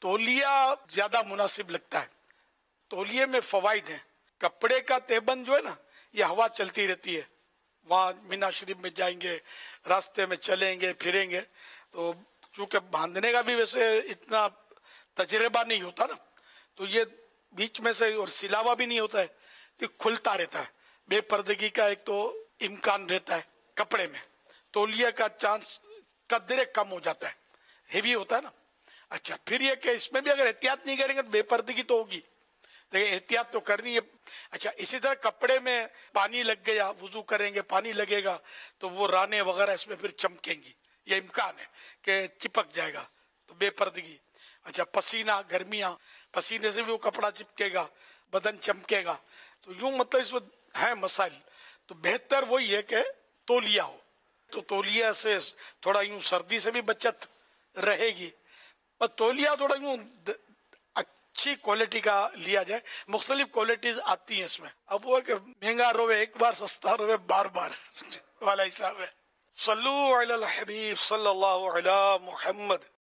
تولیہ زیادہ مناسب لگتا ہے. تولیے میں فوائد ہیں. کپڑے کا تہبند جو ہے نا یہ ہوا چلتی رہتی ہے. وہاں مینا شریف میں جائیں گے, راستے میں چلیں گے پھریں گے, تو چونکہ باندھنے کا بھی ویسے اتنا تجربہ نہیں ہوتا نا, تو یہ بیچ میں سے اور سلاوا بھی نہیں ہوتا ہے, تو کھلتا رہتا ہے. بے پردگی کا ایک تو امکان رہتا ہے. کپڑے میں تولیے کا چانس قدرے کم ہو جاتا ہے, ہیوی ہوتا ہے نا. اچھا پھر یہ کہ اس میں بھی اگر احتیاط نہیں کریں گے تو بے پردگی تو ہوگی, دیکھیں احتیاط تو کرنی ہے. اچھا اسی طرح کپڑے میں پانی لگ گیا, وضو کریں گے پانی لگے گا تو وہ رانے وغیرہ اس میں پھر چمکیں گی, یہ امکان ہے کہ چپک جائے گا, تو بے پردگی. اچھا پسینہ, گرمیاں, پسینے سے بھی وہ کپڑا چپکے گا, بدن چمکے گا. تو یوں مطلب اس میں ہے مسائل. تو بہتر وہی ہے کہ تولیہ ہو, تو تولیہ سے تھوڑا یوں سردی سے بھی بچت رہے گی. اور تولیہ تھوڑا یوں اچھی کوالٹی کا لیا جائے. مختلف کوالٹیز آتی ہیں اس میں. اب وہ کہ مہنگا روے ایک بار, سستا روے بار بار والا حساب ہے. صلو علی الحبیب صلی اللہ علی محمد.